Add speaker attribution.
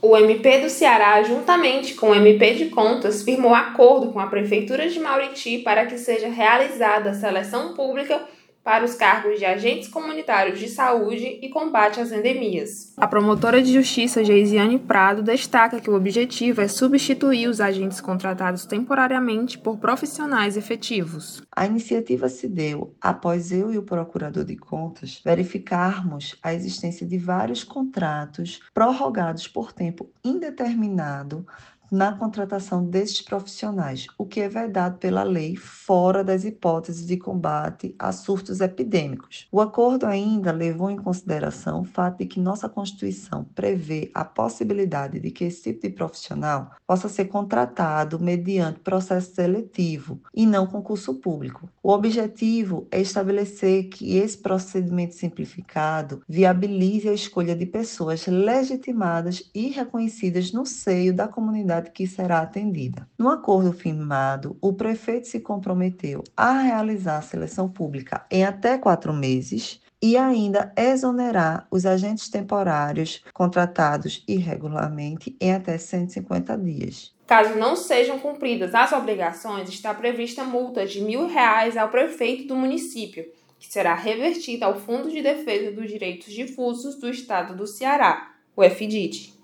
Speaker 1: O MP do Ceará, juntamente com o MP de Contas, firmou acordo com a Prefeitura de Mauriti para que seja realizada a seleção pública para os cargos de agentes comunitários de saúde e combate às endemias. A promotora de justiça Geisiane Prado destaca que o objetivo é substituir os agentes contratados temporariamente por profissionais efetivos.
Speaker 2: A iniciativa se deu após eu e o procurador de contas verificarmos a existência de vários contratos prorrogados por tempo indeterminado na contratação desses profissionais, o que é vedado pela lei fora das hipóteses de combate a surtos epidêmicos. O acordo ainda levou em consideração o fato de que nossa Constituição prevê a possibilidade de que esse tipo de profissional possa ser contratado mediante processo seletivo e não concurso público. O objetivo é estabelecer que esse procedimento simplificado viabilize a escolha de pessoas legitimadas e reconhecidas no seio da comunidade que será atendida. No acordo firmado, o prefeito se comprometeu a realizar a seleção pública em até 4 meses e ainda exonerar os agentes temporários contratados irregularmente em até 150 dias.
Speaker 1: Caso não sejam cumpridas as obrigações, está prevista multa de R$ 1.000 ao prefeito do município, que será revertida ao Fundo de Defesa dos Direitos Difusos do Estado do Ceará, o FDIT.